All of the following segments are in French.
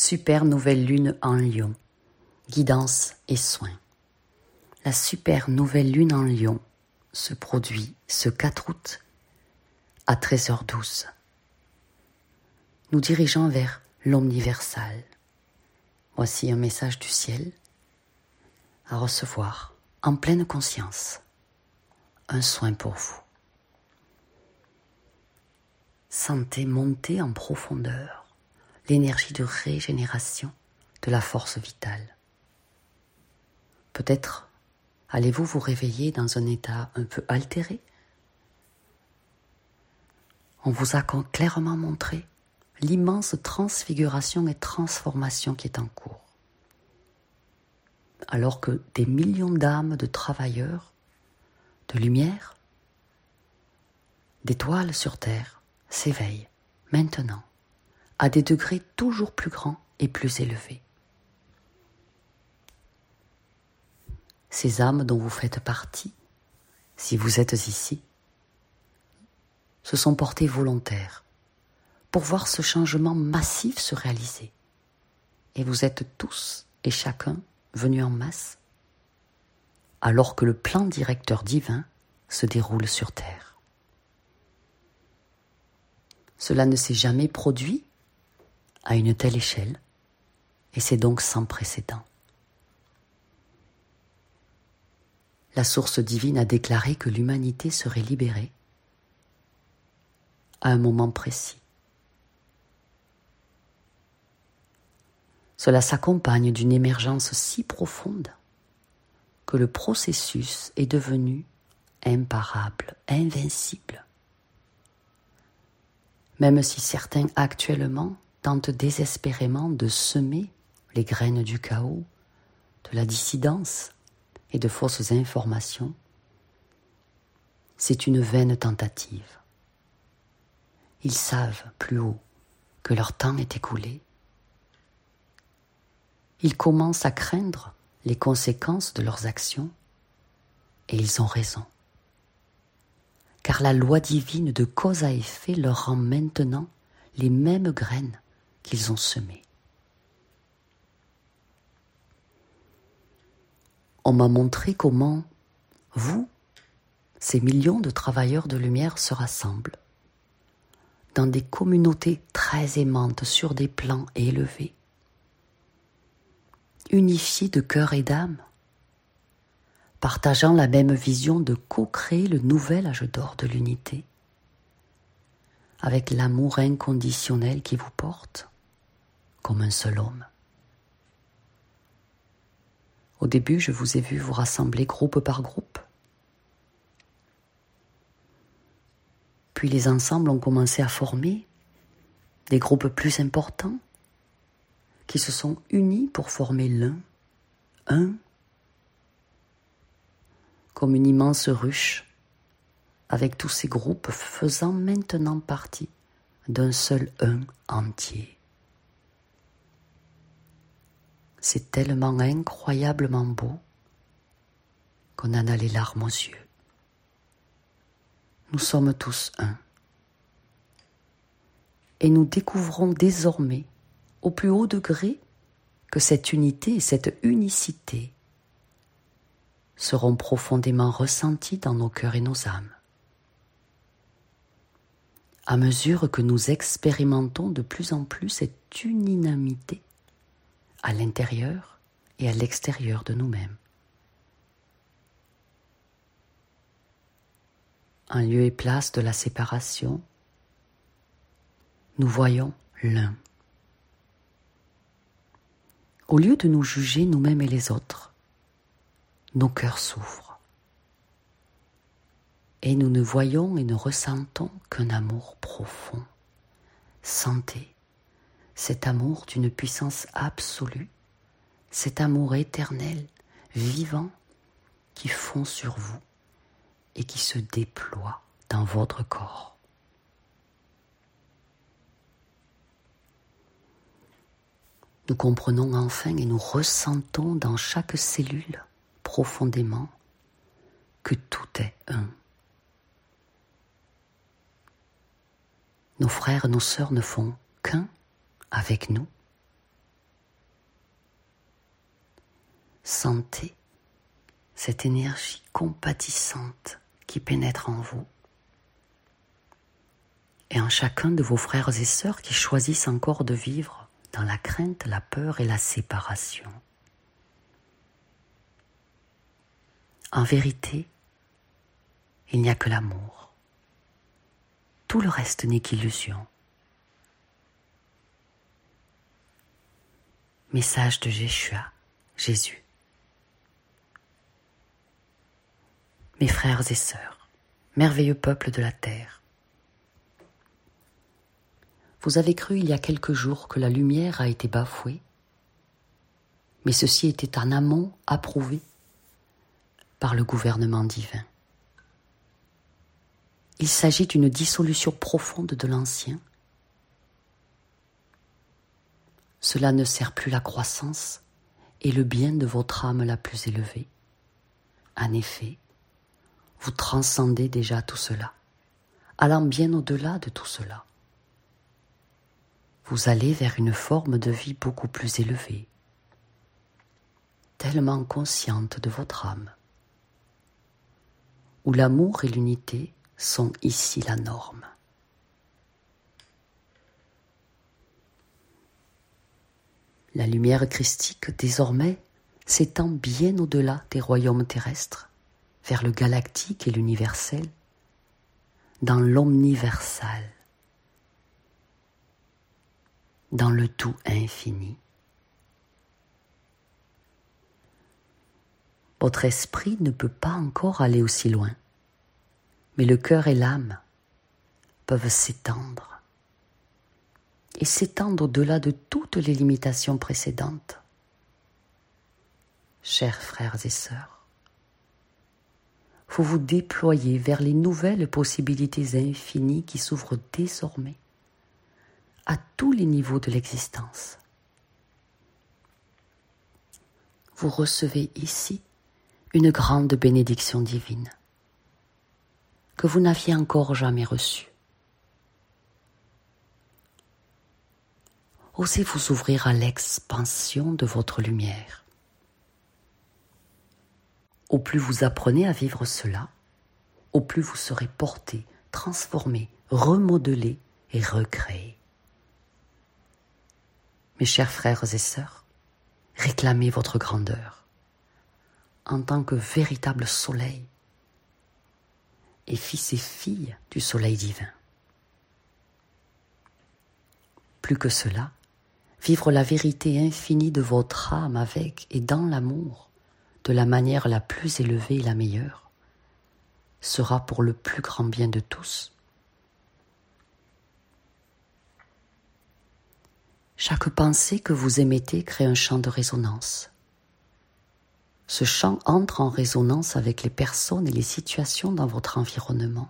Super nouvelle lune en Lion, guidance et soins. La super nouvelle lune en Lion se produit ce 4 août à 13h12. Nous dirigeons vers l'omniversal. Voici un message du ciel à recevoir en pleine conscience. Un soin pour vous. Sentez monter en profondeur l'énergie de régénération de la force vitale. Peut-être allez-vous vous réveiller dans un état un peu altéré. On vous a clairement montré l'immense transfiguration et transformation qui est en cours. Alors que des millions d'âmes de travailleurs, de lumière, d'étoiles sur terre s'éveillent maintenant à des degrés toujours plus grands et plus élevés. Ces âmes dont vous faites partie, si vous êtes ici, se sont portées volontaires pour voir ce changement massif se réaliser. Et vous êtes tous et chacun venus en masse, alors que le plan directeur divin se déroule sur terre. Cela ne s'est jamais produit à une telle échelle, et c'est donc sans précédent. La source divine a déclaré que l'humanité serait libérée à un moment précis. Cela s'accompagne d'une émergence si profonde que le processus est devenu imparable, invincible. Même si certains actuellement tentent désespérément de semer les graines du chaos, de la dissidence et de fausses informations, c'est une vaine tentative. Ils savent plus haut que leur temps est écoulé. Ils commencent à craindre les conséquences de leurs actions et ils ont raison. Car la loi divine de cause à effet leur rend maintenant les mêmes graines qu'ils ont semées. On m'a montré comment vous, ces millions de travailleurs de lumière, se rassemblent dans des communautés très aimantes sur des plans élevés, unifiés de cœur et d'âme, partageant la même vision de co-créer le nouvel âge d'or de l'unité, avec l'amour inconditionnel qui vous porte comme un seul homme. Au début, je vous ai vu vous rassembler groupe par groupe. Puis les ensembles ont commencé à former des groupes plus importants qui se sont unis pour former un, comme une immense ruche, avec tous ces groupes faisant maintenant partie d'un seul un entier. C'est tellement incroyablement beau qu'on en a les larmes aux yeux. Nous sommes tous un. Et nous découvrons désormais, au plus haut degré, que cette unité et cette unicité seront profondément ressenties dans nos cœurs et nos âmes. À mesure que nous expérimentons de plus en plus cette unanimité à l'intérieur et à l'extérieur de nous-mêmes. En lieu et place de la séparation, nous voyons l'un. Au lieu de nous juger nous-mêmes et les autres, nos cœurs s'ouvrent. Et nous ne voyons et ne ressentons qu'un amour profond. Sentez cet amour d'une puissance absolue, cet amour éternel, vivant, qui fond sur vous et qui se déploie dans votre corps. Nous comprenons enfin et nous ressentons dans chaque cellule profondément que tout est un. Nos frères et nos sœurs ne font qu'un avec nous. Sentez cette énergie compatissante qui pénètre en vous et en chacun de vos frères et sœurs qui choisissent encore de vivre dans la crainte, la peur et la séparation. En vérité, il n'y a que l'amour. Tout le reste n'est qu'illusion. Message de Yeshua, Jésus. Mes frères et sœurs, merveilleux peuple de la terre, vous avez cru il y a quelques jours que la lumière a été bafouée, mais ceci était en amont approuvé par le gouvernement divin. Il s'agit d'une dissolution profonde de l'ancien. Cela ne sert plus la croissance et le bien de votre âme la plus élevée. En effet, vous transcendez déjà tout cela, allant bien au-delà de tout cela. Vous allez vers une forme de vie beaucoup plus élevée, tellement consciente de votre âme, où l'amour et l'unité sont ici la norme. La lumière christique, désormais, s'étend bien au-delà des royaumes terrestres, vers le galactique et l'universel, dans l'omniversal, dans le tout infini. Votre esprit ne peut pas encore aller aussi loin, mais le cœur et l'âme peuvent s'étendre, et s'étendre au-delà de toutes les limitations précédentes. Chers frères et sœurs, vous vous déployez vers les nouvelles possibilités infinies qui s'ouvrent désormais à tous les niveaux de l'existence. Vous recevez ici une grande bénédiction divine que vous n'aviez encore jamais reçue. Osez vous ouvrir à l'expansion de votre lumière. Au plus vous apprenez à vivre cela, au plus vous serez porté, transformé, remodelé et recréé. Mes chers frères et sœurs, réclamez votre grandeur en tant que véritable soleil et fils et filles du soleil divin. Plus que cela, vivre la vérité infinie de votre âme avec et dans l'amour, de la manière la plus élevée et la meilleure, sera pour le plus grand bien de tous. Chaque pensée que vous émettez crée un champ de résonance. Ce champ entre en résonance avec les personnes et les situations dans votre environnement,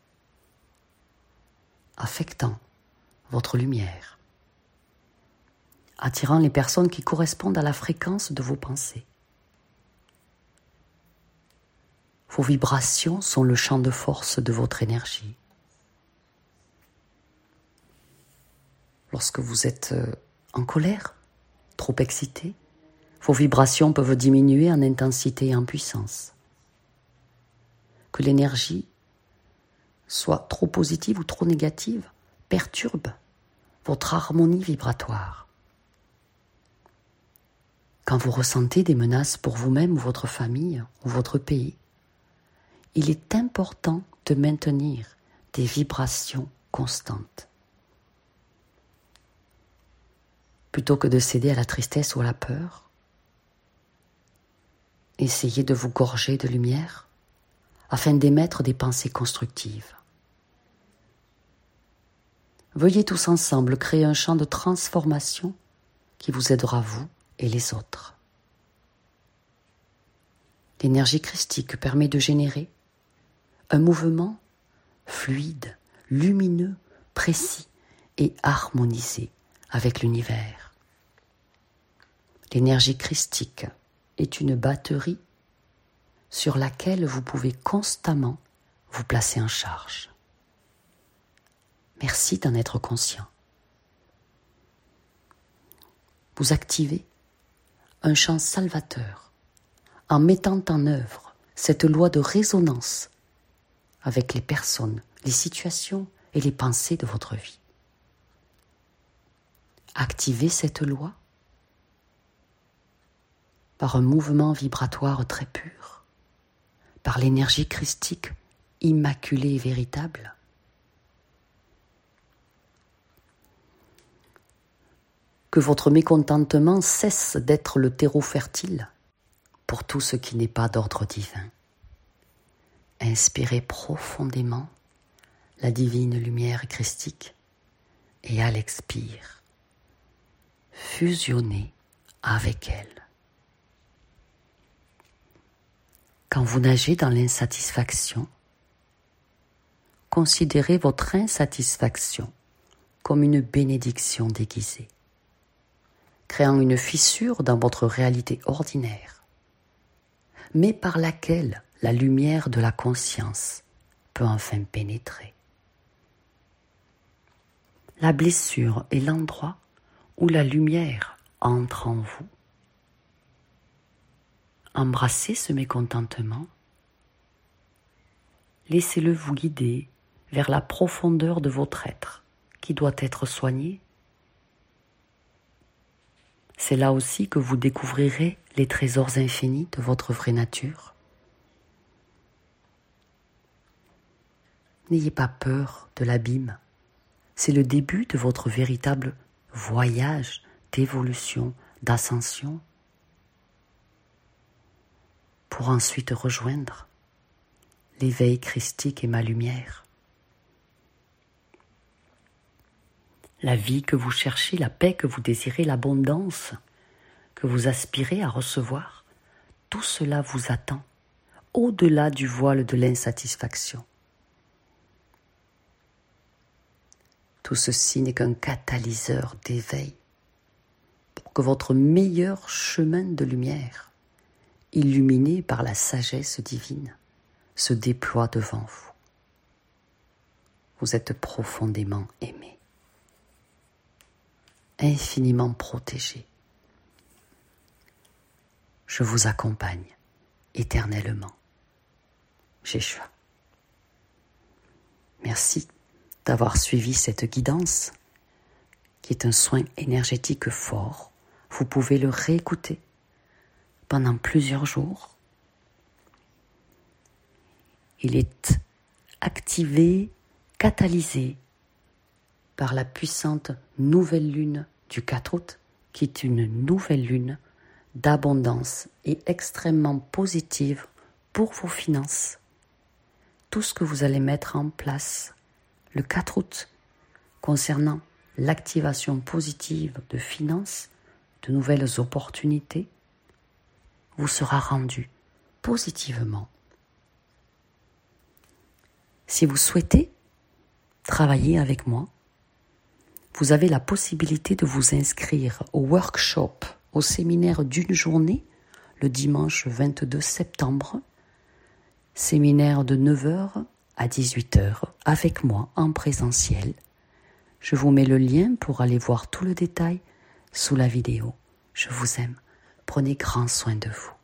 affectant votre lumière, attirant les personnes qui correspondent à la fréquence de vos pensées. Vos vibrations sont le champ de force de votre énergie. Lorsque vous êtes en colère, trop excité, vos vibrations peuvent diminuer en intensité et en puissance. Que l'énergie soit trop positive ou trop négative perturbe votre harmonie vibratoire. Quand vous ressentez des menaces pour vous-même ou votre famille ou votre pays, il est important de maintenir des vibrations constantes. Plutôt que de céder à la tristesse ou à la peur, essayez de vous gorger de lumière afin d'émettre des pensées constructives. Veuillez tous ensemble créer un champ de transformation qui vous aidera vous et les autres. L'énergie christique permet de générer un mouvement fluide, lumineux, précis et harmonisé avec l'univers. L'énergie christique est une batterie sur laquelle vous pouvez constamment vous placer en charge. Merci d'en être conscient. Vous activez un champ salvateur en mettant en œuvre cette loi de résonance avec les personnes, les situations et les pensées de votre vie. Activez cette loi par un mouvement vibratoire très pur, par l'énergie christique immaculée et véritable. Que votre mécontentement cesse d'être le terreau fertile pour tout ce qui n'est pas d'ordre divin. Inspirez profondément la divine lumière christique et à l'expire, fusionnez avec elle. Quand vous nagez dans l'insatisfaction, considérez votre insatisfaction comme une bénédiction déguisée, créant une fissure dans votre réalité ordinaire, mais par laquelle la lumière de la conscience peut enfin pénétrer. La blessure est l'endroit où la lumière entre en vous. Embrassez ce mécontentement. Laissez-le vous guider vers la profondeur de votre être qui doit être soigné. C'est là aussi que vous découvrirez les trésors infinis de votre vraie nature. N'ayez pas peur de l'abîme. C'est le début de votre véritable voyage d'évolution, d'ascension, pour ensuite rejoindre l'éveil christique et ma lumière. La vie que vous cherchez, la paix que vous désirez, l'abondance que vous aspirez à recevoir, tout cela vous attend, au-delà du voile de l'insatisfaction. Tout ceci n'est qu'un catalyseur d'éveil pour que votre meilleur chemin de lumière, illuminé par la sagesse divine, se déploie devant vous. Vous êtes profondément aimé, infiniment protégé. Je vous accompagne éternellement. Jéshua. Merci d'avoir suivi cette guidance qui est un soin énergétique fort. Vous pouvez le réécouter pendant plusieurs jours. Il est activé, catalysé par la puissante nouvelle lune du 4 août, qui est une nouvelle lune d'abondance et extrêmement positive pour vos finances. Tout ce que vous allez mettre en place le 4 août concernant l'activation positive de finances, de nouvelles opportunités, vous sera rendu positivement. Si vous souhaitez travailler avec moi, vous avez la possibilité de vous inscrire au workshop, au séminaire d'une journée, le dimanche 22 septembre, séminaire de 9h à 18h, avec moi en présentiel. Je vous mets le lien pour aller voir tout le détail sous la vidéo. Je vous aime. Prenez grand soin de vous.